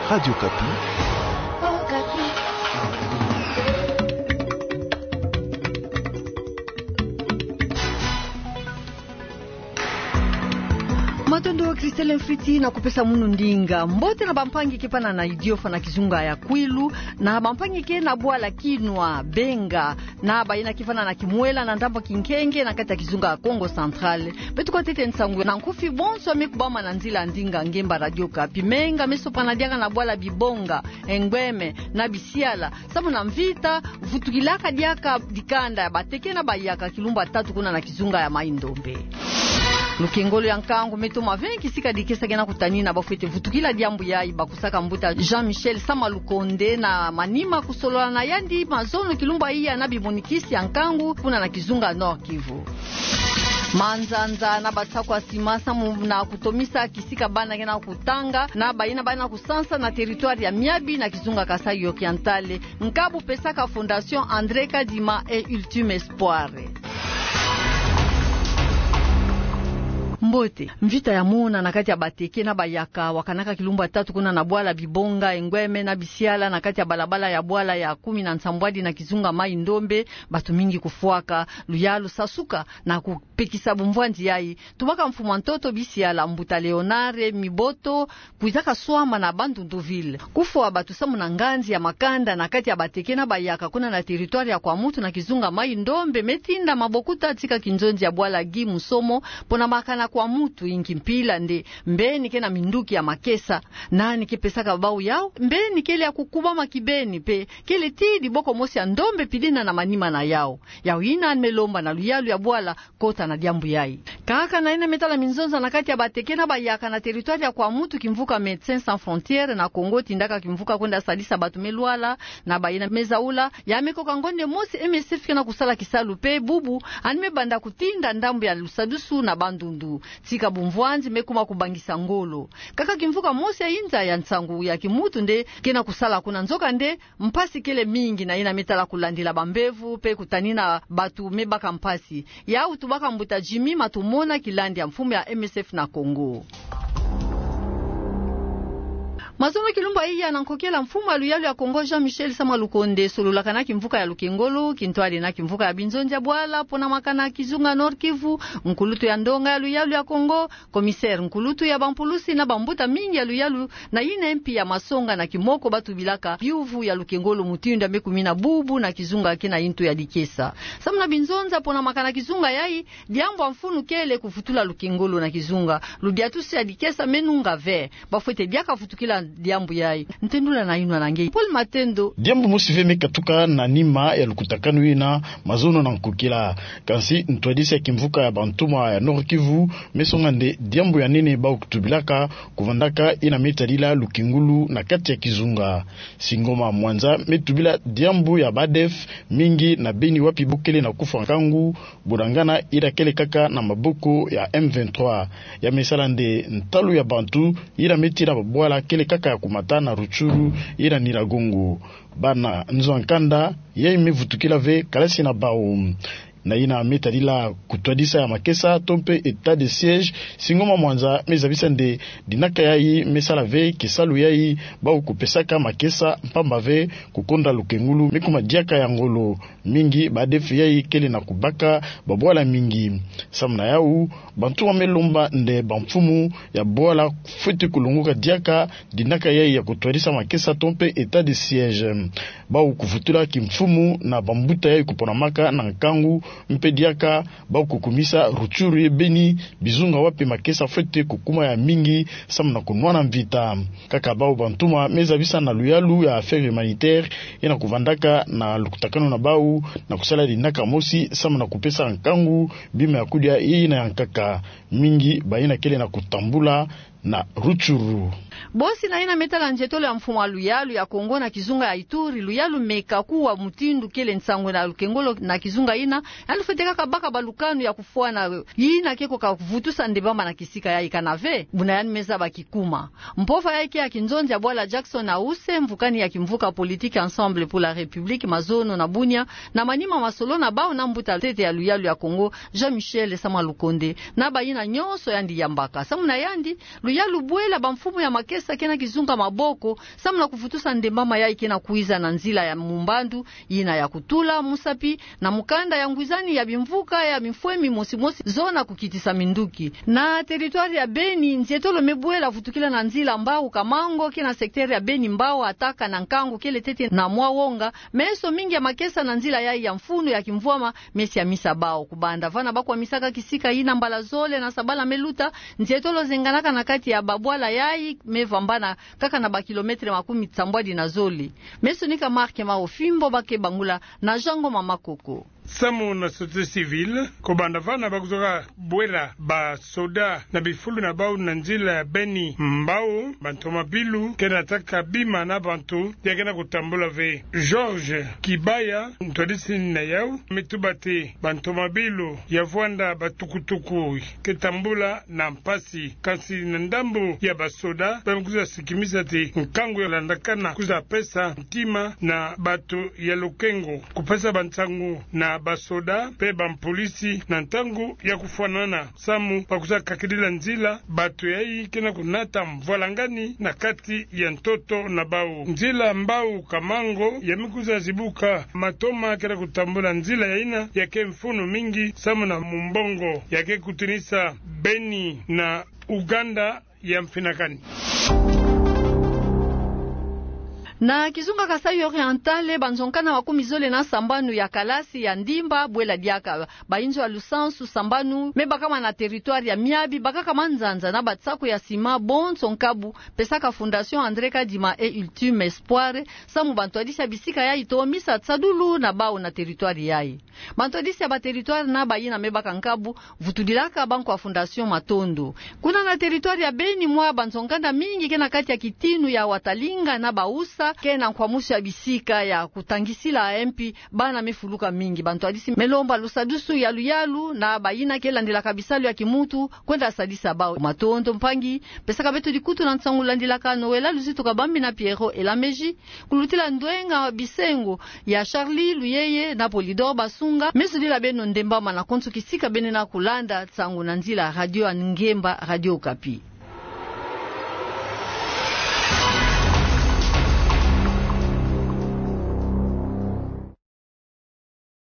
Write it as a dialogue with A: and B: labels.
A: Radio Kapi.
B: Oh, Kapi.
C: Matondo Christelle Mfriti na kupesa munu ndinga mbote na bampangi kipana na idiofa na kizunga ya kwilu na bampangi ke na bwala kinwa benga na baina kifana na kimwela na ndambo kinkenge na kati ya kizunga ya Kongo Central betu kwa tete nsangu na nkufi bonso amekubama na nzila ndinga ngemba Radio Kapi menga meso panadiaka na bwala bibonga engweme na bisiala sabu na mvita vutukilaka diaka dikanda ya bateke na bayaka kilumba tatu kuna na kizunga ya Maindombe. Lukengolo ya nkangu metoma venki sika dikesa gena kutanina bafete vutukila diambu yai bakusaka mbuta Jean-Michel Samalukonde na manima kusolola na yandi mazono kilumba iya na bibonikisi ya nkangu kuna na kizunga Nord Kivu. Manzanza na batsakwa simasa na kutomisa kisika bana gena kutanga na baina bana kusansa na territoire ya Miabi na kizunga Kasai Orientale nkabu pesaka Fondation André Kadima et Ultime Espoir. Mbote mvita ya muna na kati ya bateke na bayaka wakanaka kilumba tatu kuna na bwala bibonga engweme na bisiala na kati ya balabala ya bwala ya 10 na Nsambwadi na kizunga Maindombe batu mingi kufuaka luyalu sasuka na kupekisa bumvwanzi yai tubaka mfuma ntoto bisiala mbuta Leonare Miboto kuizaka swama na Bandunduville kufua batu samu na nganzi ya makanda na kati ya bateke na bayaka kuna na territoire ya kwa mutu na kizunga Maindombe metinda mabokuta tika kinjonzi ya bwala gi musomo pona makana kwa mutu inki mpila nde mbeni kena minduki ya makesa nani kepesaka bau yao mbeni kele ya kukuba makibeni pe kele tidi boko mosi ya ndombe pidina na manima na yao ina melomba na luyalu ya bwala kota na diambu yai kaka na ina metala minzonza na kati ya bateke na bayaka na territoire ya kwa mutu kimvuka Médecins Sans Frontières na Kongo tindaka kimvuka kwenda salisa batu meluala na baina mezaula ya mekoka ngonde mosi MSF kena kusala kisalu pe bubu anime banda kutinda ndambu ya Lusadusu na Bandundu tika bumvwanzi mekuma kubangisa ngolo kaka kimvuka mosi ya inza ya nsangu ya kimutu nde kena kusala kuna nzoka nde mpasi kele mingi na ina metala kulandila bambevu pe kutanina batu mebaka mpasi ya utubaka mbuta Jimmy matumona kilandi ya mfumo ya MSF na Kongo. Mazono kilumba iya na nkokela mfumo aluyalu ya Kongo Jean-Michel Samalukonde solula kana kimvuka ya Lukengolo kintwali na kimvuka ya Binzonja bwala pona makana kizunga Nord Kivu nkulutu ya ndonga aluyalu ya Kongo commissaire nkulutu ya Bampulusi na bambuta mingi aluyalu na ina MP ya Masonga na Kimoko batu bilaka biuvu ya Lukengolo mutinda mekumina bubu na kizunga kina intu ya Dikesa samna Binzonza pona makana kizunga yai diambo mfunu kele kufutula Lukengolo na kizunga ludiatusi ya Dikesa menunga ve bafwete diaka futukila diambu yai ntendula na inwa nange Paul Matendo
D: diambu musive mekatuka na nima ya lukutakanu ina mazono na nkukila kansi ntwadisi ya kimvuka ya bantuma ya Nord Kivu mesongande diambu ya nene ba ukutubilaka kuvandaka ina metalila Lukengulu na kati ya kizunga Singoma Mwanza metubila diambu ya Badef mingi na Beni wapi bukele na kufa kangu burangana ira kele kaka na maboko ya M23 ya mesalande ntalu ya bantu ira metira babwala kele kaka ya kumata na Ruchuru ira Niragongo bana nzoankanda yeye mevutukila ve kalasi na bao na ina metalila kutwadisa ya makesa tompe etat de siège Singoma Mwanza mezabisa nde dinaka yai mesala ve kisalu yai ba kupesaka makesa mpamba ve kukonda Lukengulu mikuma diaka ya ngolo mingi badefu yai kele na kubaka babwala mingi samna yau bantu wamelomba nde bamfumu ya bwala futi kulunguka diaka dinaka yai ya kutwadisa makesa tompe etat de siège ba kufutula kimfumu na bambuta yai kuponamaka na nkangu mpediaka ba kukumisa Ruchuru Beni bizunga wapi makesa fete kukuma ya mingi samna kunwana mvita kaka bao bantuma mezabisa na luyalu ya affaire humanitaire ina kuvandaka na lukutakano na bau na kusala dinaka mosi samna kupesa nkangu bima ya kudia ina yankaka mingi baina kele na kutambula na Ruchuru
C: bosi na ina metala njetolo ya mfumo luyalu ya Kongo na kizunga ya Ituri luyalu meka kuwa mutindu kele nsango na Lukengolo na kizunga ina alifeteka kabaka balukanu ya kufua na ina keko ka kuvutusa ndebamba na kisika ya ikanave buna yani meza bakikuma mpofa yake ya kinzonja bwala Jackson na use mvukani ya kimvuka politique ensemble pour la république mazono na bunya na manima masolo na bao na mbuta tete ya luyalu ya Kongo Jean-Michel Samalukonde na bayina nyoso yandi yambaka samuna yandi luyalu bwela bamfumo ya makesi makesa kena kizunga maboko samuna kufutusa ndembama ya ikena kuiza na nzila ya mumbandu ina ya kutula musapi na mukanda ya ngwizani ya bimvuka ya mifwemi mosi zona kukitisa minduki na teritwari ya Beni nzietolo mebuela futukila na nzila mbao Kamango kena sekteri ya Beni mbao ataka na nkangu kele tete na mwawonga meso mingi ya makesa na nzila ya mfunu ya kimvuama mesi ya misa bao kubanda vana bakwa misaka kisika ina mbala zole na sabala meluta nzietolo zenganaka na kati ya babwala yai mevambana kaka na bakilometre 10 tsambwadi na zoli meso nika marke maofimbo bake bangula na jango mamakoko
A: Samu na société civile kobanda vana bakuzoka bwela ba soda na bifulu na bau na nzila ya Beni mbao bantoma bilu kena taka bima na bantu yakena kutambula ve George Kibaya ntwadisi na yau mitubate bantoma bilu ya vwanda batukutuku ketambula na mpasi kasi na ndambu ya basoda bamkuza sikimiza te nkangu ya landakana kuza pesa mtima na batu ya Lukengo kupesa bantangu na basoda pe bampolisi na ntangu ya kufanana samu pakuza kakidila nzila batu yai kena kunata mvalangani na kati ya ntoto na bau nzila mbau Kamango ya mikuza zibuka matoma kena kutambula nzila ya ina yake mfunu mingi samu na mumbongo yake kutinisa Beni na Uganda ya mfinakani
C: na kizunga Kasai Orientale banzonkana wakumizole na sambanu ya Kalasi ya Ndimba bwela diaka bainjo ya Lusansu sambanu meba kama na territoire ya Miabi baka kama Nzanza na batsako ya Sima Bonso Nkabu pesaka Fondation André Kadima et Ultime Espoir samu bantwadisha bisika ya itomisa tsadulu na bao na territoire yai bantwadisha ba territoire na bayina meba kankabu vutudilaka banko wa Fondation Matondo kuna na territoire ya Beni mwa banzonkana mingi kena kati ya Kitinu ya Watalinga na Bausa kena kwa musu ya bisika ya kutangisila MP bana mefuluka mingi bantu adisi melomba lusadusu ya luyalu na bayina kela ndila kabisalu ya kimutu kwenda sadisa bao Matondo mpangi pesaka betu dikutu na nsangula ndila Noela Luzito Kabambi na Piero Elameji kulutila ndwenga bisengo ya Charlie Luyeye na Polidor Basunga mesudila beno ndembama na kontu kisika bene na kulanda tsangu na nzila radio Ngemba Radio Okapi.